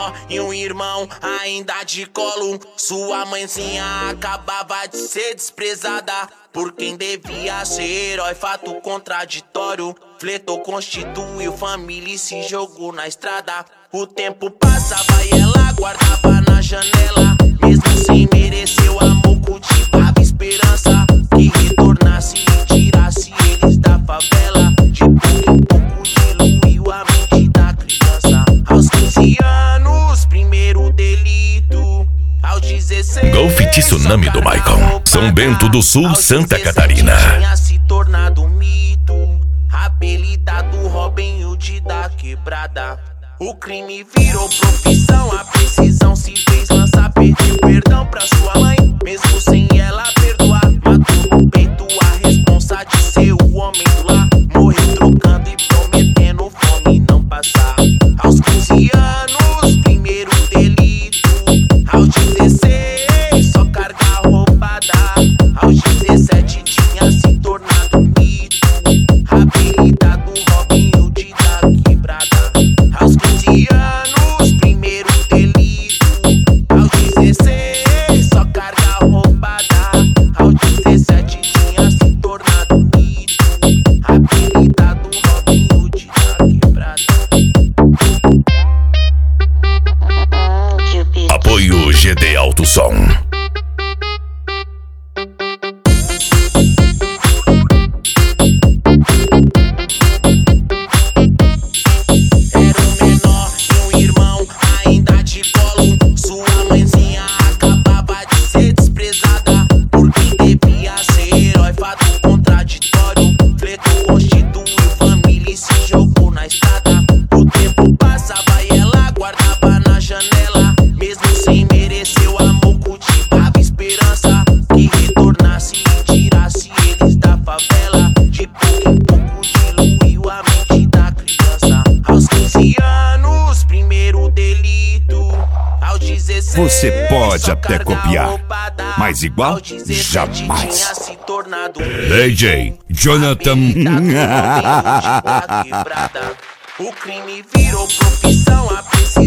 menor e um irmão ainda de colo. Sua mãezinha acabava de ser desprezada por quem devia ser herói, fato contraditório. Fletou, constituiu família e se jogou na estrada. O tempo passava e ela guardava na janela. Mesmo sem merecer o amor, cultivava esperança que retornasse e tirasse eles da favela. De pouco em pouco diluiu a mente da criança. Aos 15 anos, primeiro delito. Aos 16, Golf Tsunami do Maicon, São Bento do Sul, Santa Catarina. Tinha se tornado um mito, apelidado Robin Hood da quebrada. O crime virou profissão, a precisão se fez lançar. Pediu perdão pra sua mãe, mesmo sem ela perdoar. Matou no peito a responsa de ser o homem do lar. Morreu trocando e prometendo fome não passar. Aos 15 anos, primeiro delito. Aos 16, só carga roubada. Aos 17 tinha se tornado mito, habilitado Robin Hood da quebrada. Aos 15 anos, primeiro delito. Aos 16, só carga roubada. Aos 17 tinha se tornado mito, habilitado Robin Hood da quebrada. Apoio GD Alto Som. Era um menor e um irmão ainda de colo. Sua mãezinha acabava de ser desprezada por quem devia ser herói, fato contraditório. Fletou, constituiu família e se jogou na estrada. O tempo passava e ela guardava na janela. Mesmo sem merecer o amor, cultivava esperança que retornasse e tirasse eles da favela. De pouco em pouco diluiu a mente da criança. Aos 15 anos, primeiro delito. Aos 16, Você pode só até carga copiar, roubada. mas igual, Aos 17 jamais. tinha se tornado DJ Jonathan. habilitado Robin Hood da quebrada. O crime virou profissão, a